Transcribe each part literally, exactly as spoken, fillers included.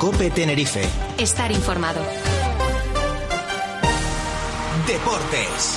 COPE Tenerife. Estar informado. Deportes.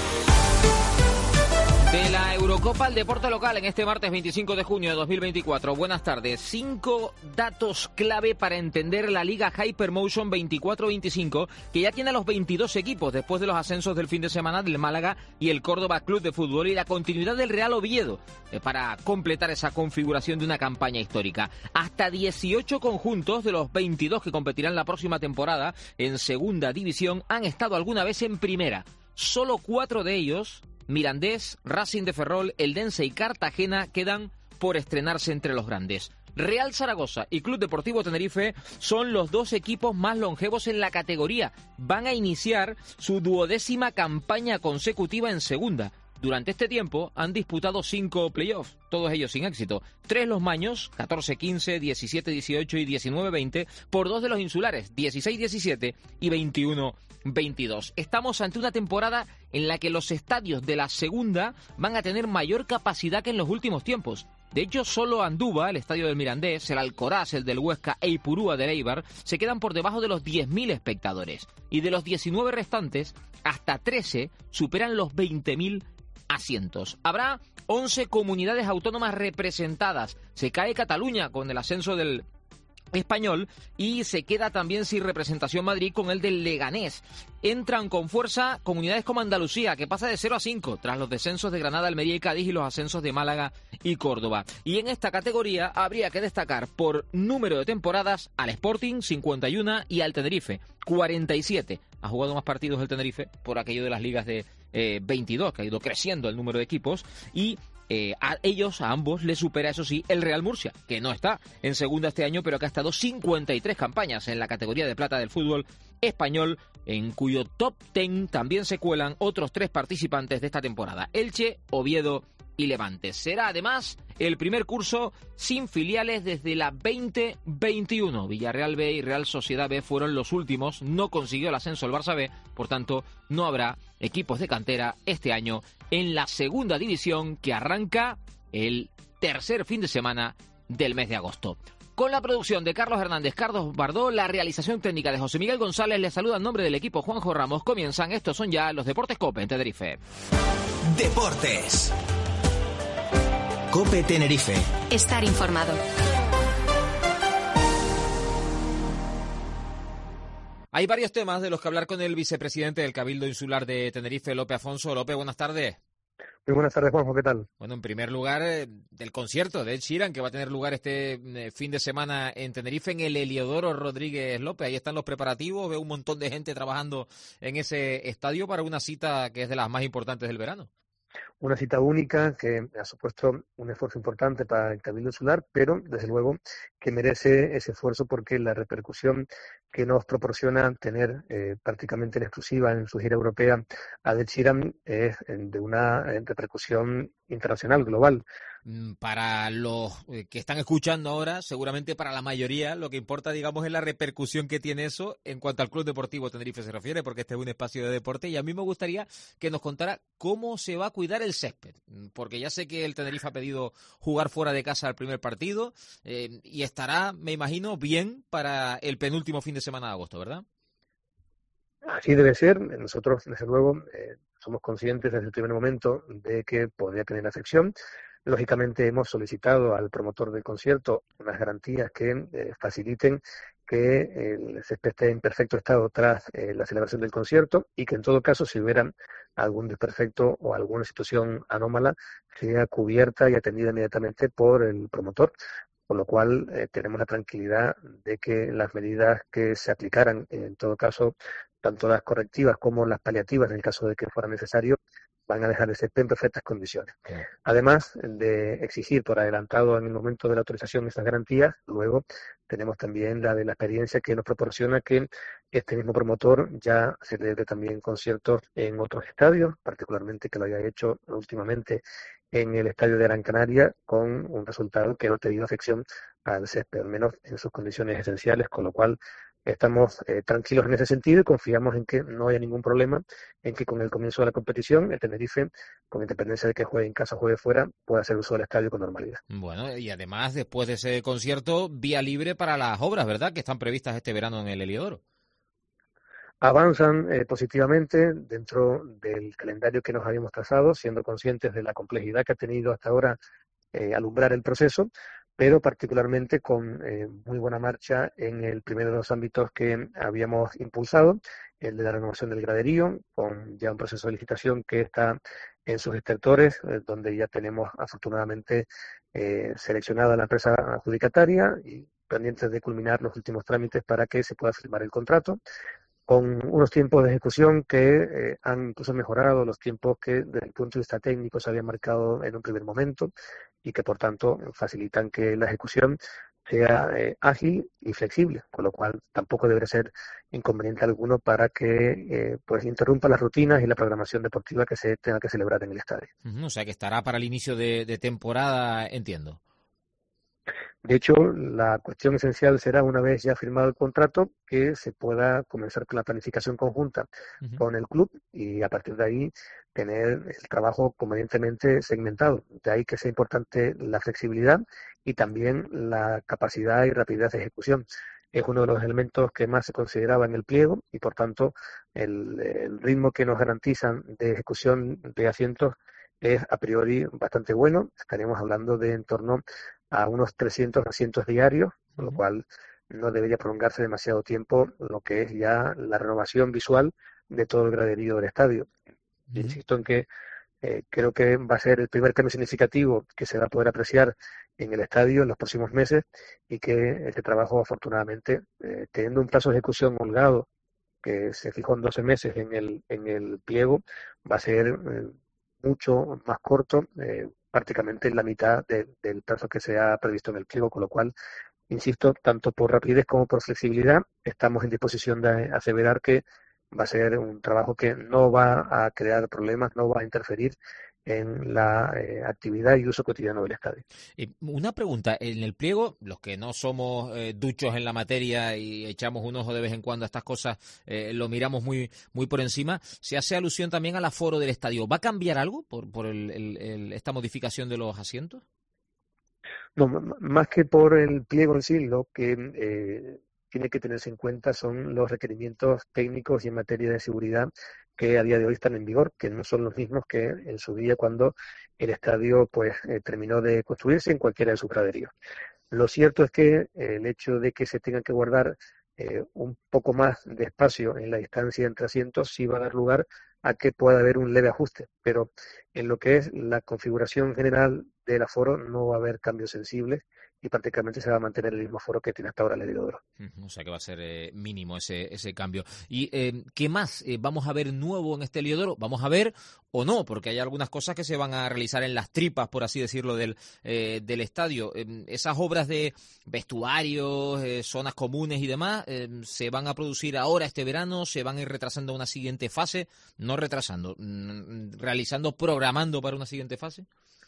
De la Eurocopa al deporte local en este martes veinticinco de junio de dos mil veinticuatro. Buenas tardes. Cinco datos clave para entender la Liga Hypermotion veinticuatro veinticinco, que ya tiene a los veintidós equipos después de los ascensos del fin de semana del Málaga y el Córdoba Club de Fútbol y la continuidad del Real Oviedo eh, para completar esa configuración de una campaña histórica. Hasta dieciocho conjuntos de los veintidós que competirán la próxima temporada en Segunda División han estado alguna vez en Primera. Solo cuatro de ellos, Mirandés, Racing de Ferrol, Eldense y Cartagena, quedan por estrenarse entre los grandes. Real Zaragoza y Club Deportivo Tenerife son los dos equipos más longevos en la categoría. Van a iniciar su duodécima campaña consecutiva en segunda. Durante este tiempo han disputado cinco playoffs, todos ellos sin éxito. Tres los maños, catorce quince, diecisiete dieciocho y diecinueve veinte, por dos de los insulares, dieciséis diecisiete y veintiuno veintidós. Estamos ante una temporada en la que los estadios de la segunda van a tener mayor capacidad que en los últimos tiempos. De hecho, solo Andúba, el estadio del Mirandés, el Alcoraz, el del Huesca e Ipurúa del Eibar se quedan por debajo de los diez mil espectadores. Y de los diecinueve restantes, hasta trece superan los veinte mil asientos. Habrá once comunidades autónomas representadas. Se cae Cataluña con el ascenso del Español y se queda también sin representación Madrid con el del Leganés. Entran con fuerza comunidades como Andalucía, que pasa de cero a cinco tras los descensos de Granada, Almería y Cádiz y los ascensos de Málaga y Córdoba. Y en esta categoría habría que destacar por número de temporadas al Sporting, cincuenta y uno, y al Tenerife, cuarenta y siete. Ha jugado más partidos el Tenerife por aquello de las ligas de eh, veintidós, que ha ido creciendo el número de equipos, y Eh, a ellos, a ambos, les supera, eso sí, el Real Murcia, que no está en segunda este año, pero que ha estado cincuenta y tres campañas en la categoría de plata del fútbol español, en cuyo top diez también se cuelan otros tres participantes de esta temporada: Elche, Oviedo y Levante. Será además el primer curso sin filiales desde la veinte veintiuno. Villarreal B y Real Sociedad B fueron los últimos, no consiguió el ascenso el Barça B, por tanto no habrá equipos de cantera este año en la segunda división, que arranca el tercer fin de semana del mes de agosto. Con la producción de Carlos Hernández, Carlos Bardó, la realización técnica de José Miguel González, les saluda en nombre del equipo Juanjo Ramos. Comienzan, estos son ya los Deportes COPE en Tenerife. Deportes. COPE Tenerife. Estar informado. Hay varios temas de los que hablar con el vicepresidente del Cabildo Insular de Tenerife, Lope Afonso. Lope, buenas tardes. Muy buenas tardes, Juanjo, ¿qué tal? Bueno, en primer lugar, eh, del concierto de Ed Sheeran, que va a tener lugar este eh, fin de semana en Tenerife, en el Heliodoro Rodríguez López. Ahí están los preparativos, veo un montón de gente trabajando en ese estadio para una cita que es de las más importantes del verano. Una cita única que ha supuesto un esfuerzo importante para el Cabildo Insular, pero desde luego que merece ese esfuerzo porque la repercusión que nos proporciona tener eh, prácticamente en exclusiva en su gira europea a Ed Sheeran es de una repercusión internacional, global. Para los que están escuchando ahora, seguramente para la mayoría, lo que importa, digamos, es la repercusión que tiene eso en cuanto al Club Deportivo Tenerife se refiere, porque este es un espacio de deporte, y a mí me gustaría que nos contara cómo se va a cuidar el césped, porque ya sé que el Tenerife ha pedido jugar fuera de casa el primer partido, eh, y estará, me imagino, bien para el penúltimo fin de semana de agosto, ¿verdad? Así debe ser. Nosotros, desde luego, eh, somos conscientes desde el primer momento de que podría tener afección. Lógicamente hemos solicitado al promotor del concierto unas garantías que eh, faciliten que el césped esté en perfecto estado tras eh, la celebración del concierto y que en todo caso, si hubiera algún desperfecto o alguna situación anómala, sea cubierta y atendida inmediatamente por el promotor. Con lo cual eh, tenemos la tranquilidad de que las medidas que se aplicaran, en todo caso, tanto las correctivas como las paliativas, en el caso de que fuera necesario, van a dejar el césped en perfectas condiciones. Sí. Además de exigir por adelantado en el momento de la autorización esas garantías, luego tenemos también la de la experiencia que nos proporciona que este mismo promotor ya celebre también conciertos en otros estadios, particularmente que lo haya hecho últimamente en el estadio de Gran Canaria, con un resultado que no ha tenido afección al césped, al menos en sus condiciones esenciales, con lo cual estamos eh, tranquilos en ese sentido y confiamos en que no haya ningún problema en que con el comienzo de la competición el Tenerife, con independencia de que juegue en casa o juegue fuera, pueda hacer uso del estadio con normalidad. Bueno, y además, después de ese concierto, vía libre para las obras, ¿verdad?, que están previstas este verano en el Heliodoro. Avanzan eh, positivamente dentro del calendario que nos habíamos trazado, siendo conscientes de la complejidad que ha tenido hasta ahora eh, alumbrar el proceso, pero particularmente con eh, muy buena marcha en el primero de los ámbitos que habíamos impulsado, el de la renovación del graderío, con ya un proceso de licitación que está en sus estertores, eh, donde ya tenemos afortunadamente eh, seleccionada la empresa adjudicataria y pendientes de culminar los últimos trámites para que se pueda firmar el contrato, con unos tiempos de ejecución que eh, han incluso mejorado los tiempos que desde el punto de vista técnico se habían marcado en un primer momento y que por tanto facilitan que la ejecución sea eh, ágil y flexible, con lo cual tampoco debería ser inconveniente alguno para que eh, pues interrumpa las rutinas y la programación deportiva que se tenga que celebrar en el estadio. Uh-huh, o sea que estará para el inicio de, de temporada, entiendo. De hecho, la cuestión esencial será, una vez ya firmado el contrato, que se pueda comenzar con la planificación conjunta uh-huh. con el club y a partir de ahí tener el trabajo convenientemente segmentado. De ahí que sea importante la flexibilidad y también la capacidad y rapidez de ejecución. Es uno de los elementos que más se consideraba en el pliego y, por tanto, el, el ritmo que nos garantizan de ejecución de asientos es a priori bastante bueno. Estaremos hablando de en torno a unos trescientos asientos diarios, con lo cual no debería prolongarse demasiado tiempo lo que es ya la renovación visual de todo el graderío del estadio. Uh-huh. Insisto en que eh, creo que va a ser el primer cambio significativo que se va a poder apreciar en el estadio en los próximos meses y que este trabajo, afortunadamente, eh, teniendo un plazo de ejecución holgado que se fijó en doce meses en el, en el pliego, va a ser eh, mucho más corto, eh, prácticamente la mitad de, del plazo que se ha previsto en el pliego, con lo cual, insisto, tanto por rapidez como por flexibilidad, estamos en disposición de aseverar que va a ser un trabajo que no va a crear problemas, no va a interferir en la eh, actividad y uso cotidiano del estadio. Y una pregunta, en el pliego, los que no somos eh, duchos en la materia y echamos un ojo de vez en cuando a estas cosas, eh, lo miramos muy muy por encima, se hace alusión también al aforo del estadio. ¿Va a cambiar algo por, por el, el, el, esta modificación de los asientos? No, más que por el pliego en sí, lo que eh, tiene que tenerse en cuenta son los requerimientos técnicos y en materia de seguridad que a día de hoy están en vigor, que no son los mismos que en su día cuando el estadio pues eh, terminó de construirse en cualquiera de sus graderíos. Lo cierto es que eh, el hecho de que se tenga que guardar eh, un poco más de espacio en la distancia entre asientos sí va a dar lugar a que pueda haber un leve ajuste, pero en lo que es la configuración general del aforo no va a haber cambios sensibles y prácticamente se va a mantener el mismo aforo que tiene hasta ahora el Heliodoro. O sea que va a ser eh, mínimo ese ese cambio. ¿Y eh, qué más eh, vamos a ver nuevo en este Heliodoro? ¿Vamos a ver o no? Porque hay algunas cosas que se van a realizar en las tripas, por así decirlo, del, eh, del estadio. Eh, esas obras de vestuarios, eh, zonas comunes y demás, eh, ¿se van a producir ahora este verano? ¿Se van a ir retrasando a una siguiente fase? No retrasando, mm, realizando, programando para una siguiente fase.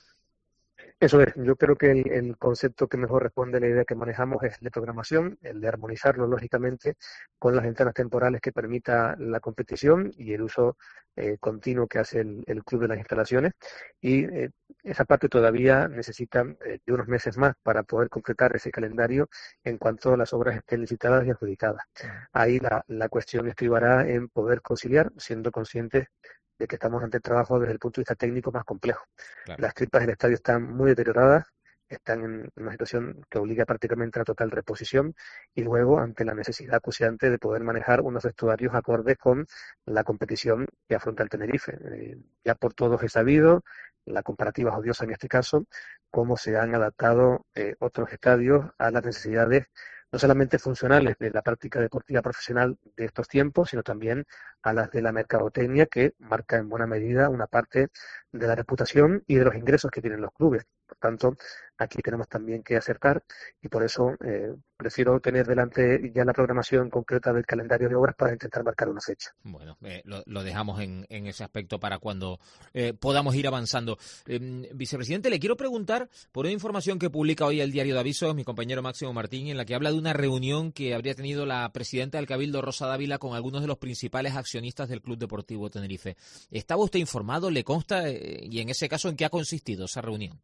Eso es, yo creo que el, el concepto que mejor responde a la idea que manejamos es el de programación, el de armonizarlo lógicamente con las ventanas temporales que permita la competición y el uso eh, continuo que hace el, el club de las instalaciones. Y eh, esa parte todavía necesita eh, de unos meses más para poder completar ese calendario en cuanto las obras estén licitadas y adjudicadas. Ahí la, la cuestión estribará en poder conciliar, siendo conscientes de que estamos ante el trabajo desde el punto de vista técnico más complejo. Claro. Las tripas del estadio están muy deterioradas, están en una situación que obliga prácticamente a la total reposición y luego ante la necesidad acuciante de poder manejar unos vestuarios acordes con la competición que afronta el Tenerife. Eh, ya por todos es sabido, la comparativa es odiosa en este caso, cómo se han adaptado eh, otros estadios a las necesidades no solamente funcionales de la práctica deportiva profesional de estos tiempos, sino también a las de la mercadotecnia, que marca en buena medida una parte de la reputación y de los ingresos que tienen los clubes. Por tanto, aquí tenemos también que acertar y por eso eh, prefiero tener delante ya la programación concreta del calendario de obras para intentar marcar una fecha. Bueno, eh, lo, lo dejamos en, en ese aspecto para cuando eh, podamos ir avanzando. Eh, vicepresidente, le quiero preguntar por una información que publica hoy el Diario de Avisos, mi compañero Máximo Martín, en la que habla de una reunión que habría tenido la presidenta del Cabildo, Rosa Dávila, con algunos de los principales accionistas del Club Deportivo Tenerife. ¿Estaba usted informado? ¿Le consta? Eh, y en ese caso, ¿en qué ha consistido esa reunión?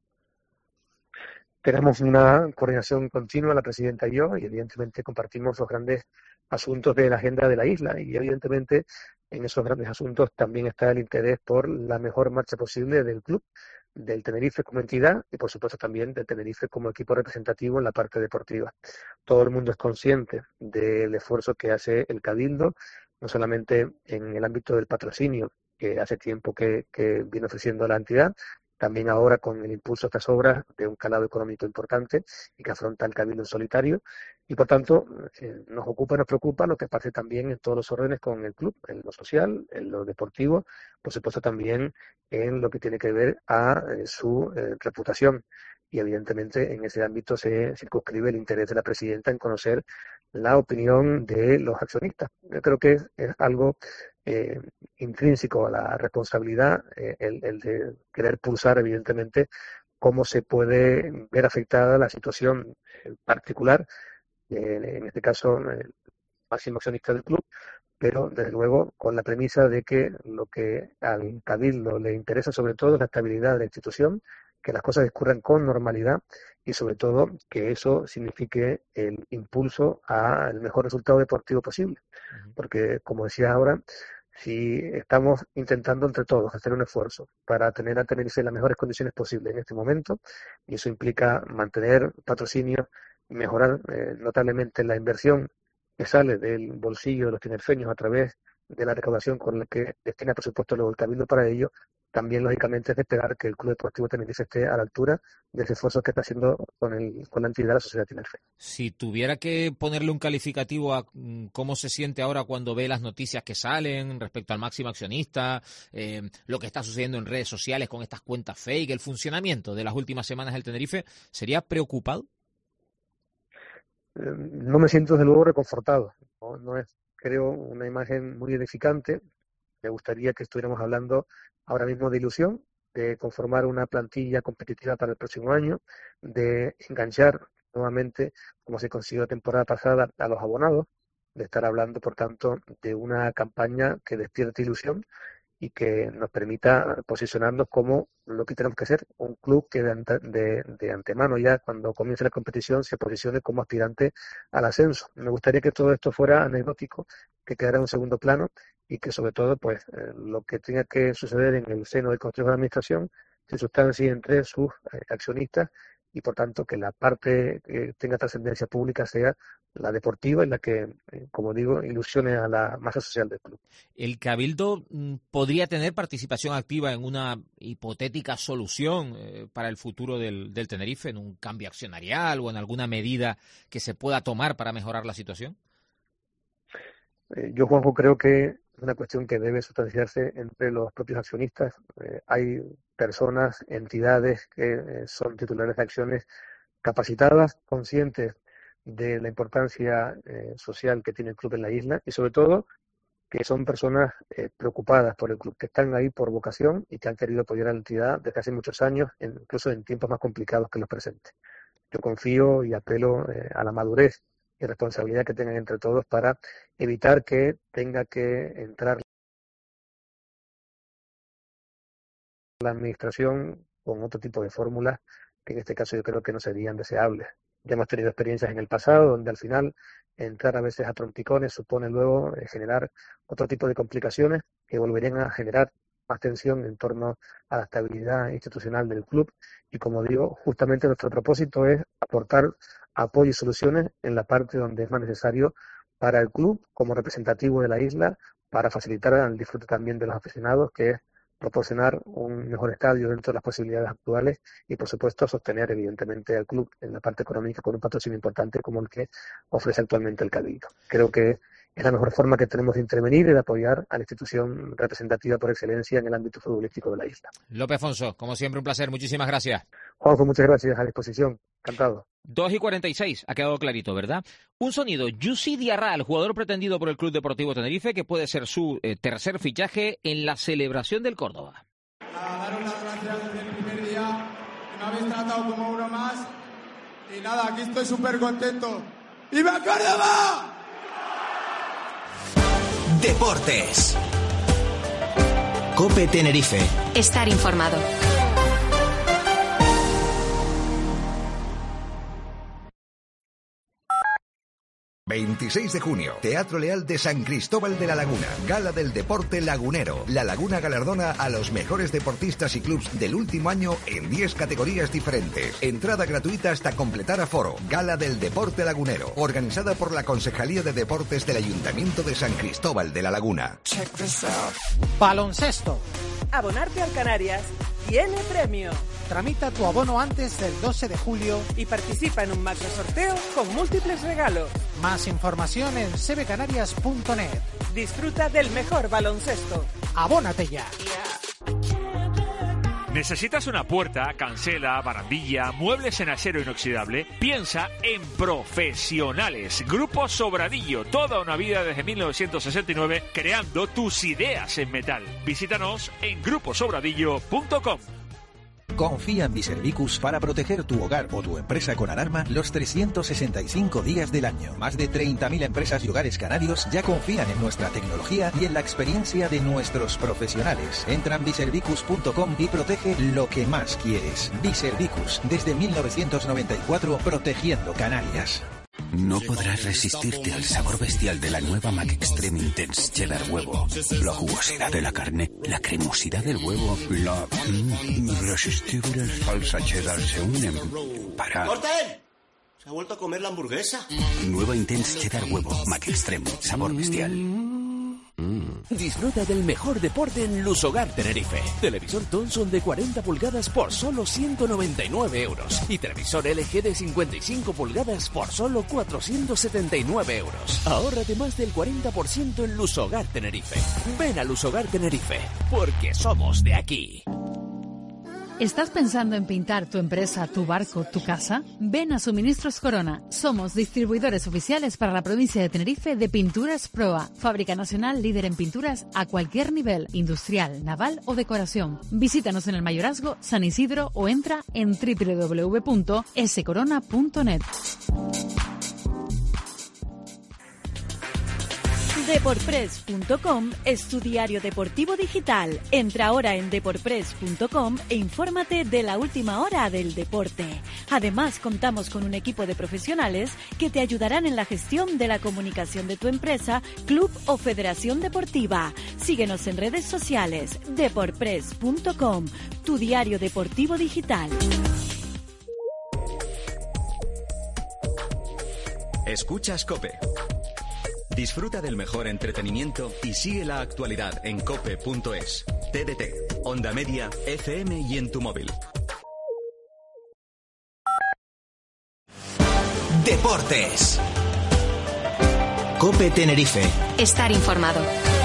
Tenemos una coordinación continua, la presidenta y yo, y evidentemente compartimos los grandes asuntos de la agenda de la isla y evidentemente en esos grandes asuntos también está el interés por la mejor marcha posible del club, del Tenerife como entidad y por supuesto también del Tenerife como equipo representativo en la parte deportiva. Todo el mundo es consciente del esfuerzo que hace el Cabildo, no solamente en el ámbito del patrocinio, que hace tiempo que, que viene ofreciendo la entidad, también ahora con el impulso a estas obras de un calado económico importante y que afronta el Cabildo en solitario. Y por tanto, eh, nos ocupa, nos preocupa lo que pase también en todos los órdenes con el club, en lo social, en lo deportivo, por supuesto también en lo que tiene que ver a eh, su eh, reputación. Y evidentemente en ese ámbito se circunscribe el interés de la presidenta en conocer la opinión de los accionistas. Yo creo que es, es algo eh, intrínseco a la responsabilidad, eh, el, el de querer pulsar evidentemente cómo se puede ver afectada la situación particular, eh, en este caso el máximo accionista del club, pero desde luego con la premisa de que lo que al Cabildo le interesa sobre todo es la estabilidad de la institución, que las cosas discurran con normalidad y sobre todo que eso signifique el impulso al mejor resultado deportivo posible. Porque, como decía ahora, si estamos intentando entre todos hacer un esfuerzo para tener a Tenerife en las mejores condiciones posibles en este momento, y eso implica mantener patrocinio y mejorar eh, notablemente la inversión que sale del bolsillo de los tinerfeños a través de la recaudación con la que destina presupuesto luego el Cabildo para ello, también lógicamente es de esperar que el Club Deportivo Tenerife esté a la altura de ese esfuerzo que está haciendo con, el, con la entidad de la sociedad Tenerife. Si tuviera que ponerle un calificativo a cómo se siente ahora cuando ve las noticias que salen respecto al máximo accionista, eh, lo que está sucediendo en redes sociales con estas cuentas fake, el funcionamiento de las últimas semanas del Tenerife, ¿sería preocupado? Eh, no me siento desde luego reconfortado, no, no es, creo, una imagen muy edificante. Me gustaría que estuviéramos hablando ahora mismo de ilusión, de conformar una plantilla competitiva para el próximo año, de enganchar nuevamente, como se consiguió la temporada pasada, a los abonados, de estar hablando, por tanto, de una campaña que despierte ilusión y que nos permita posicionarnos como lo que tenemos que ser, un club que de, ante, de, de antemano ya cuando comience la competición se posicione como aspirante al ascenso. Me gustaría que todo esto fuera anecdótico, que quedara en un segundo plano y que sobre todo pues eh, lo que tenga que suceder en el seno del Consejo de Administración se sustancie entre sus eh, accionistas y por tanto que la parte que tenga trascendencia pública sea la deportiva y la que, eh, como digo, ilusione a la masa social del club. ¿El Cabildo podría tener participación activa en una hipotética solución eh, para el futuro del, del Tenerife, en un cambio accionarial o en alguna medida que se pueda tomar para mejorar la situación? Eh, yo, Juanjo, creo que es una cuestión que debe sustanciarse entre los propios accionistas. Eh, hay personas, entidades que eh, son titulares de acciones capacitadas, conscientes de la importancia eh, social que tiene el club en la isla y sobre todo que son personas eh, preocupadas por el club, que están ahí por vocación y que han querido apoyar a la entidad desde hace muchos años, en, incluso en tiempos más complicados que los presentes. Yo confío y apelo eh, a la madurez y responsabilidad que tengan entre todos para evitar que tenga que entrar la administración con otro tipo de fórmulas que en este caso yo creo que no serían deseables. Ya hemos tenido experiencias en el pasado donde al final entrar a veces a trompicones supone luego eh, generar otro tipo de complicaciones que volverían a generar más tensión en torno a la estabilidad institucional del club y como digo, justamente nuestro propósito es aportar apoyo y soluciones en la parte donde es más necesario para el club como representativo de la isla, para facilitar el disfrute también de los aficionados, que es proporcionar un mejor estadio dentro de las posibilidades actuales y, por supuesto, sostener evidentemente al club en la parte económica con un patrocinio importante como el que ofrece actualmente el Cabildo. Creo que es la mejor forma que tenemos de intervenir y de apoyar a la institución representativa por excelencia en el ámbito futbolístico de la isla. López Afonso, como siempre, un placer. Muchísimas gracias. Juanjo, muchas gracias. A disposición. Encantado. dos y cuarenta y seis, ha quedado clarito, ¿verdad? Un sonido, Youssy Diarra, el jugador pretendido por el Club Deportivo Tenerife, que puede ser su eh, tercer fichaje en la celebración del Córdoba. A daros las gracias desde el primer día, que me habéis tratado como uno más, y nada, aquí estoy súper contento. ¡Viva Córdoba! Deportes. COPE Tenerife. Estar informado. veintiséis de junio, Teatro Leal de San Cristóbal de la Laguna, Gala del Deporte Lagunero. La Laguna galardona a los mejores deportistas y clubs del último año en diez categorías diferentes. Entrada gratuita hasta completar aforo. Gala del Deporte Lagunero, organizada por la Concejalía de Deportes del Ayuntamiento de San Cristóbal de la Laguna. Baloncesto. Abonarte al Canarias tiene premio. Tramita tu abono antes del doce de julio y participa en un macro sorteo con múltiples regalos. Más información en c b canarias punto net. Disfruta del mejor baloncesto. Abónate ya. ¿Necesitas una puerta, cancela, barandilla, muebles en acero inoxidable? Piensa en Profesionales. Grupo Sobradillo. Toda una vida desde mil novecientos sesenta y nueve creando tus ideas en metal. Visítanos en grupo sobradillo punto com. Confía en Biservicus para proteger tu hogar o tu empresa con alarma los trescientos sesenta y cinco días del año. Más de treinta mil empresas y hogares canarios ya confían en nuestra tecnología y en la experiencia de nuestros profesionales. Entra en biservicus punto com y protege lo que más quieres. Biservicus, desde mil novecientos noventa y cuatro, protegiendo Canarias. No podrás resistirte al sabor bestial de la nueva Mac Extreme Intense Cheddar Huevo. La jugosidad de la carne, la cremosidad del huevo, la mm, irresistible salsa cheddar se unen para... ¡Corten! Se ha vuelto a comer la hamburguesa. Nueva Intense Cheddar Huevo, Mac Extreme, sabor bestial. Mm. Disfruta del mejor deporte en Lusogar Tenerife. Televisor Thomson de cuarenta pulgadas por solo ciento noventa y nueve euros. Y televisor L G de cincuenta y cinco pulgadas por solo cuatrocientos setenta y nueve euros. Ahórrate más del cuarenta por ciento en Lusogar Tenerife. Ven a Lusogar Tenerife, porque somos de aquí. ¿Estás pensando en pintar tu empresa, tu barco, tu casa? Ven a Suministros Corona. Somos distribuidores oficiales para la provincia de Tenerife de Pinturas Proa, fábrica nacional líder en pinturas a cualquier nivel, industrial, naval o decoración. Visítanos en el Mayorazgo, San Isidro o entra en doble u doble u doble u punto s corona punto net. Deporpress punto com es tu diario deportivo digital. Entra ahora en deporpress punto com e infórmate de la última hora del deporte. Además, contamos con un equipo de profesionales que te ayudarán en la gestión de la comunicación de tu empresa, club o federación deportiva. Síguenos en redes sociales. Deporpress punto com, tu diario deportivo digital. Escuchas COPE. Disfruta del mejor entretenimiento y sigue la actualidad en cope punto es, T D T, Onda Media, F M y en tu móvil. Deportes. COPE Tenerife. Estar informado.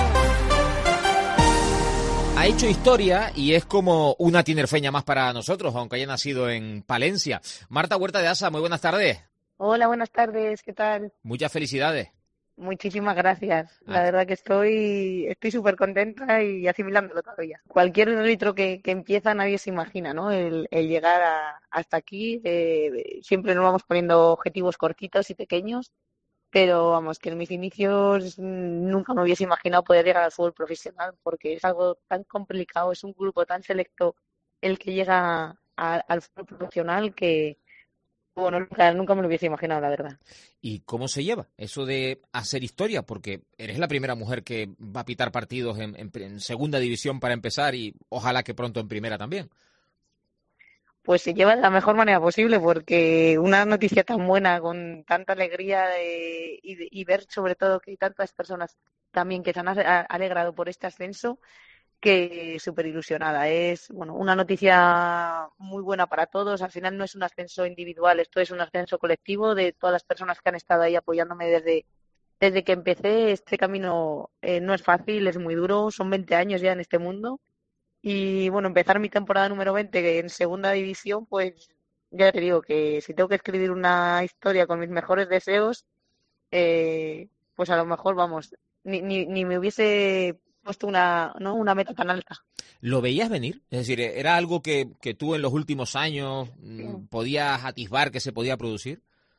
Ha hecho historia y es como una tinerfeña más para nosotros, aunque haya nacido en Palencia. Marta Huerta de Asa, muy buenas tardes. Hola, buenas tardes, ¿qué tal? Muchas felicidades. Muchísimas gracias. La ah. verdad que estoy estoy súper contenta y asimilándolo todavía. Cualquier árbitro que, que empieza nadie se imagina, ¿no? El, el llegar a, hasta aquí. Eh, siempre nos vamos poniendo objetivos cortitos y pequeños, pero vamos, que en mis inicios nunca me hubiese imaginado poder llegar al fútbol profesional porque es algo tan complicado, es un grupo tan selecto el que llega a, al fútbol profesional que... Bueno, nunca, nunca me lo hubiese imaginado, la verdad. ¿Y cómo se lleva eso de hacer historia? Porque eres la primera mujer que va a pitar partidos en, en, en segunda división para empezar y ojalá que pronto en primera también. Pues se lleva de la mejor manera posible porque una noticia tan buena, con tanta alegría de, y, de, y ver sobre todo que hay tantas personas también que se han alegrado por este ascenso, que súper ilusionada. Es, bueno, una noticia muy buena para todos. Al final no es un ascenso individual, esto es un ascenso colectivo de todas las personas que han estado ahí apoyándome desde, desde que empecé. Este camino eh, no es fácil, es muy duro, son veinte años ya en este mundo. Y bueno, empezar mi temporada número veinte en segunda división, pues ya te digo que si tengo que escribir una historia con mis mejores deseos, eh, pues a lo mejor, vamos, ni, ni, ni me hubiese puesto una, ¿no? una meta tan alta. ¿Lo veías venir? Es decir, ¿era algo que, que tú en los últimos años mmm, podías atisbar que se podía producir?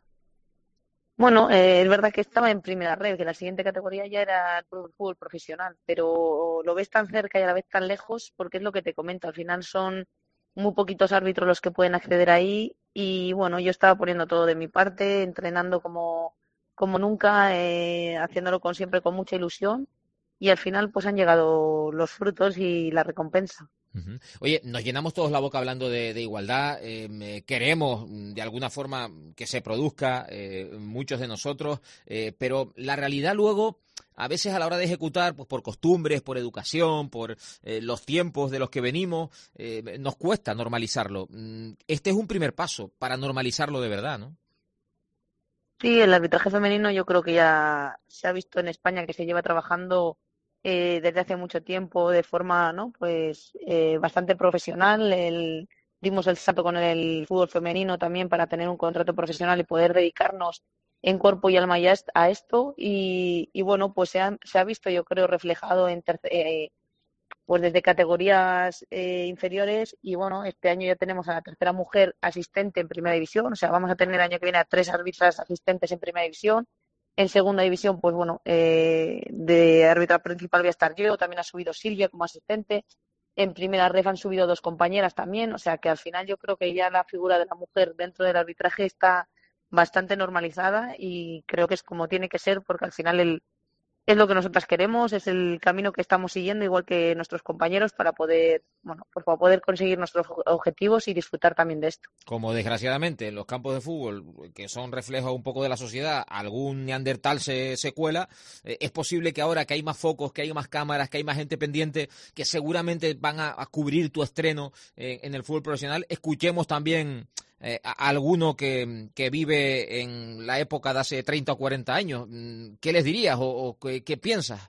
Bueno, eh, es verdad que estaba en primera red, que la siguiente categoría ya era el fútbol profesional, pero lo ves tan cerca y a la vez tan lejos porque es lo que te comento, al final son muy poquitos árbitros los que pueden acceder ahí y bueno, yo estaba poniendo todo de mi parte, entrenando como, como nunca, eh, haciéndolo con siempre con mucha ilusión y al final pues han llegado los frutos y la recompensa. Uh-huh. Oye, nos llenamos todos la boca hablando de, de igualdad, eh, queremos de alguna forma que se produzca, eh, muchos de nosotros, eh, pero la realidad luego, a veces a la hora de ejecutar, pues por costumbres, por educación, por eh, los tiempos de los que venimos, eh, nos cuesta normalizarlo. Este es un primer paso para normalizarlo de verdad, ¿no? Sí, el arbitraje femenino yo creo que ya se ha visto en España que se lleva trabajando Eh, desde hace mucho tiempo de forma no pues eh, bastante profesional. El, dimos el salto con el fútbol femenino también para tener un contrato profesional y poder dedicarnos en cuerpo y alma ya a esto y, y bueno pues se ha, se ha visto yo creo reflejado en terce, eh, pues desde categorías eh, inferiores y bueno este año ya tenemos a la tercera mujer asistente en primera división, o sea vamos a tener el año que viene a tres árbitras asistentes en primera división. En segunda división, pues bueno, eh, de árbitra principal voy a estar yo, también ha subido Silvia como asistente. En primera ref han subido dos compañeras también, o sea que al final yo creo que ya la figura de la mujer dentro del arbitraje está bastante normalizada y creo que es como tiene que ser porque al final el, es lo que nosotras queremos, es el camino que estamos siguiendo igual que nuestros compañeros para poder, bueno, pues para poder conseguir nuestros objetivos y disfrutar también de esto. Como desgraciadamente en los campos de fútbol, que son reflejos un poco de la sociedad, algún neandertal se, se cuela, eh, es posible que ahora que hay más focos, que hay más cámaras, que hay más gente pendiente, que seguramente van a, a cubrir tu estreno eh, en el fútbol profesional, escuchemos también Eh, a alguno que, que vive en la época de hace treinta o cuarenta años. ¿Qué les dirías o, o qué, qué piensas?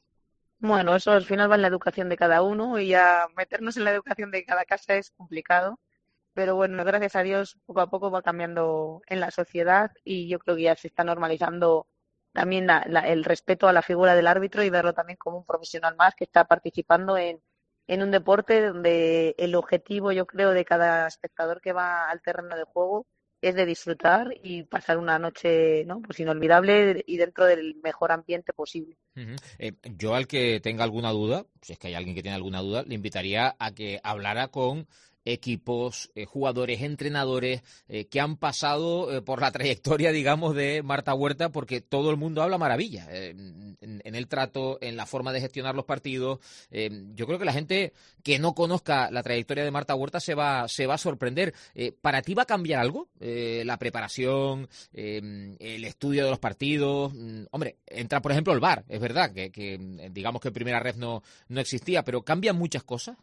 Bueno, eso al final va en la educación de cada uno y ya meternos en la educación de cada casa es complicado, pero bueno, gracias a Dios poco a poco va cambiando en la sociedad y yo creo que ya se está normalizando también la, la, el respeto a la figura del árbitro y verlo también como un profesional más que está participando en en un deporte donde el objetivo, yo creo, de cada espectador que va al terreno de juego es de disfrutar y pasar una noche, ¿no?, pues inolvidable y dentro del mejor ambiente posible. Uh-huh. Eh, yo al que tenga alguna duda, si es que hay alguien que tiene alguna duda, le invitaría a que hablara con equipos, eh, jugadores, entrenadores eh, que han pasado eh, por la trayectoria, digamos, de Marta Huerta, porque todo el mundo habla maravilla eh, en, en el trato, en la forma de gestionar los partidos. Eh, yo creo que la gente que no conozca la trayectoria de Marta Huerta se va, se va a sorprender. Eh, ¿Para ti va a cambiar algo? Eh, la preparación, eh, el estudio de los partidos. Mm, hombre, entra, por ejemplo, el V A R. Es verdad que, que digamos que en primera red no, no existía, pero ¿cambian muchas cosas?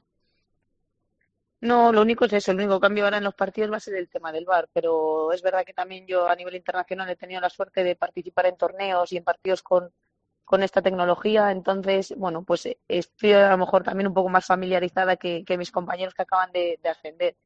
No, lo único es eso, el único cambio ahora en los partidos va a ser el tema del V A R, pero es verdad que también yo a nivel internacional he tenido la suerte de participar en torneos y en partidos con, con esta tecnología, entonces, bueno, pues estoy a lo mejor también un poco más familiarizada que, que mis compañeros que acaban de, de ascender.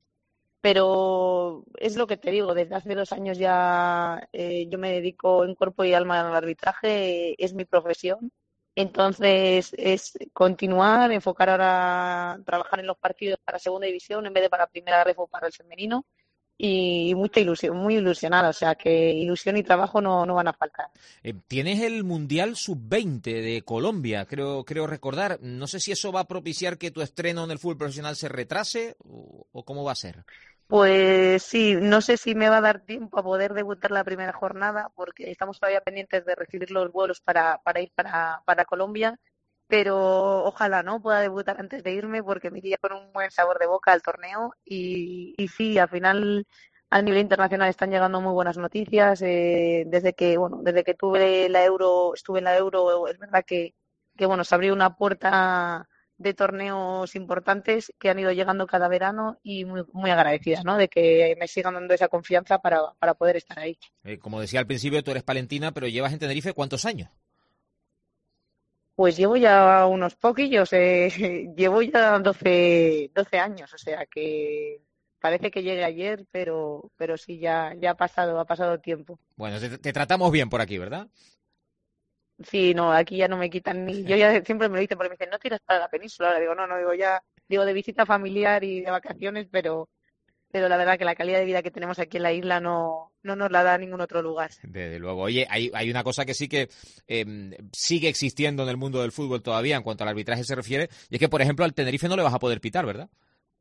Pero es lo que te digo, desde hace dos años ya eh, yo me dedico en cuerpo y alma al arbitraje, es mi profesión. Entonces es continuar, enfocar ahora, trabajar en los partidos para segunda división en vez de para primera ref o para el femenino y mucha ilusión, muy ilusionada, o sea que ilusión y trabajo no, no van a faltar. Eh, tienes el Mundial sub veinte de Colombia, creo creo recordar. No sé si eso va a propiciar que tu estreno en el fútbol profesional se retrase o, o cómo va a ser. Pues sí, no sé si me va a dar tiempo a poder debutar la primera jornada porque estamos todavía pendientes de recibir los vuelos para, para ir para, para Colombia, pero ojalá no pueda debutar antes de irme porque me iría con un buen sabor de boca al torneo y, y sí, al final a nivel internacional están llegando muy buenas noticias. Eh, desde que bueno, desde que tuve la Euro, estuve en la Euro, es verdad que, que bueno, se abrió una puerta de torneos importantes que han ido llegando cada verano y muy, muy agradecida, ¿no? De que me sigan dando esa confianza para, para poder estar ahí. Eh, como decía al principio, tú eres palentina, pero llevas en Tenerife ¿cuántos años? Pues llevo ya unos poquillos, eh, llevo ya doce, doce años, o sea que parece que llegue ayer, pero pero sí, ya, ya ha pasado, ha pasado tiempo. Bueno, te, te tratamos bien por aquí, ¿verdad? Sí, no, aquí ya no me quitan ni... Yo ya siempre me lo dicen, porque me dicen, no tiras para la península. Ahora digo, no, no, digo ya, digo de visita familiar y de vacaciones, pero... pero la verdad que la calidad de vida que tenemos aquí en la isla no, no nos la da ningún otro lugar. Desde luego. Oye, hay, hay una cosa que sí que eh, sigue existiendo en el mundo del fútbol todavía en cuanto al arbitraje se refiere, y es que, por ejemplo, al Tenerife no le vas a poder pitar, ¿verdad?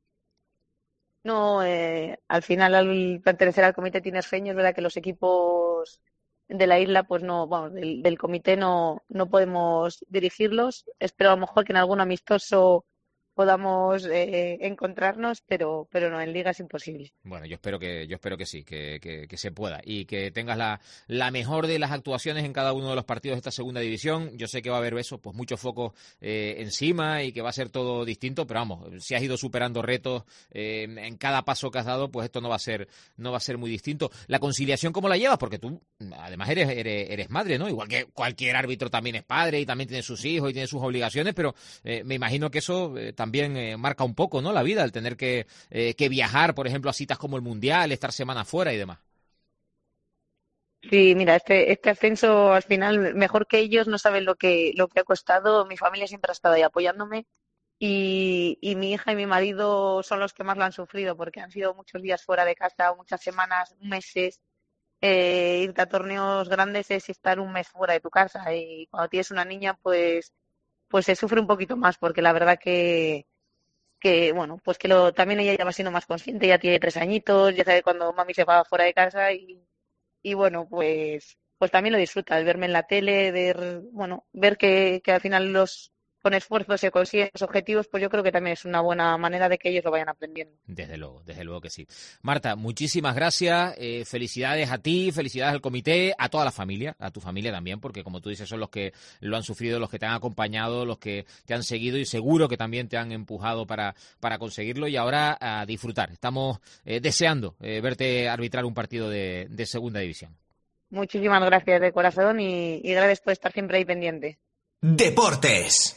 No, eh, al final, al pertenecer al comité tinerfeño, es verdad que los equipos de la isla, pues no, vamos, del, del comité no, no podemos dirigirlos. Espero a lo mejor que en algún amistoso podamos eh, encontrarnos, pero pero no, en Liga es imposible. Bueno, yo espero que yo espero que sí, que, que, que se pueda y que tengas la, la mejor de las actuaciones en cada uno de los partidos de esta segunda división. Yo sé que va a haber eso, pues muchos focos eh, encima y que va a ser todo distinto, pero vamos, si has ido superando retos eh, en cada paso que has dado, pues esto no va a ser no va a ser muy distinto. La conciliación, ¿cómo la llevas? Porque tú, además, eres, eres, eres madre, ¿no? Igual que cualquier árbitro también es padre y también tiene sus hijos y tiene sus obligaciones, pero eh, me imagino que eso eh, también también eh, marca un poco, ¿no?, la vida, el tener que, eh, que viajar, por ejemplo, a citas como el Mundial, estar semanas fuera y demás. Sí, mira, este este ascenso al final, mejor que ellos, no saben lo que lo que ha costado. Mi familia siempre ha estado ahí apoyándome y, y mi hija y mi marido son los que más lo han sufrido porque han sido muchos días fuera de casa, muchas semanas, meses. Eh, irte a torneos grandes es estar un mes fuera de tu casa y cuando tienes una niña, pues pues se sufre un poquito más porque la verdad que, que bueno, pues que lo, también ella ya va siendo más consciente, ya tiene tres añitos, ya sabe cuando mami se va fuera de casa y, y bueno, pues pues también lo disfruta, el verme en la tele, ver, bueno, ver que, que al final los con esfuerzo se consiguen los objetivos, pues yo creo que también es una buena manera de que ellos lo vayan aprendiendo. Desde luego, desde luego que sí. Marta, muchísimas gracias, eh, felicidades a ti, felicidades al comité, a toda la familia, a tu familia también, porque como tú dices, son los que lo han sufrido, los que te han acompañado, los que te han seguido y seguro que también te han empujado para, para conseguirlo y ahora a disfrutar. Estamos eh, deseando eh, verte arbitrar un partido de, de segunda división. Muchísimas gracias de corazón y, y gracias por estar siempre ahí pendiente. Deportes.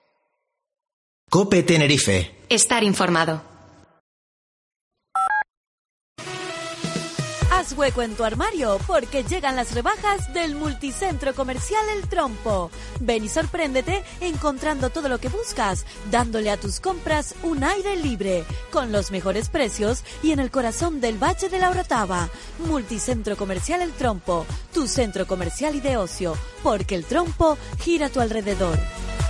COPE Tenerife. Estar informado. Haz hueco en tu armario porque llegan las rebajas del Multicentro Comercial El Trompo. Ven y sorpréndete encontrando todo lo que buscas, dándole a tus compras un aire libre, con los mejores precios y en el corazón del Valle de la Orotava. Multicentro Comercial El Trompo, tu centro comercial y de ocio, porque El Trompo gira a tu alrededor.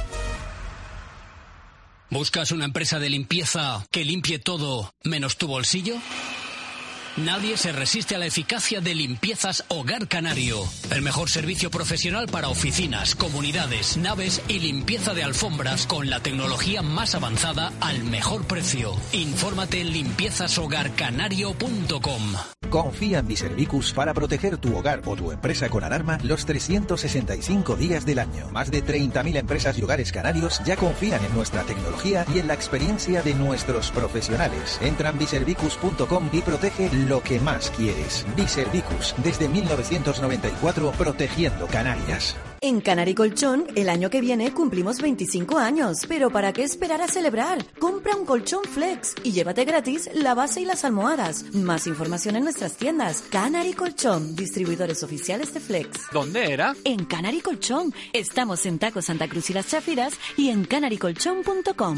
¿Buscas una empresa de limpieza que limpie todo menos tu bolsillo? Nadie se resiste a la eficacia de Limpiezas Hogar Canario. El mejor servicio profesional para oficinas, comunidades, naves y limpieza de alfombras con la tecnología más avanzada al mejor precio. Infórmate en limpiezas hogar canario punto com. Confía en Biservicus para proteger tu hogar o tu empresa con alarma los trescientos sesenta y cinco días del año. Más de treinta mil empresas y hogares canarios ya confían en nuestra tecnología y en la experiencia de nuestros profesionales. Entra en biservicus punto com y protege lo que más quieres. Biservicus, desde mil novecientos noventa y cuatro, protegiendo Canarias. En Canary Colchón, el año que viene cumplimos veinticinco años, pero ¿para qué esperar a celebrar? Compra un colchón Flex y llévate gratis la base y las almohadas. Más información en nuestras tiendas. Canary Colchón, distribuidores oficiales de Flex. ¿Dónde era? En Canary Colchón. Estamos en Taco Santa Cruz y Las Chafiras y en canary colchón punto com.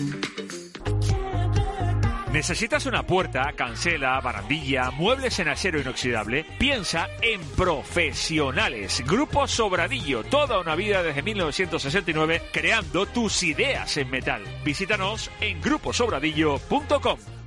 ¿Necesitas una puerta, cancela, barandilla, muebles en acero inoxidable? Piensa en Profesionales. Grupo Sobradillo, toda una vida desde mil novecientos sesenta y nueve creando tus ideas en metal. Visítanos en grupo sobradillo punto com.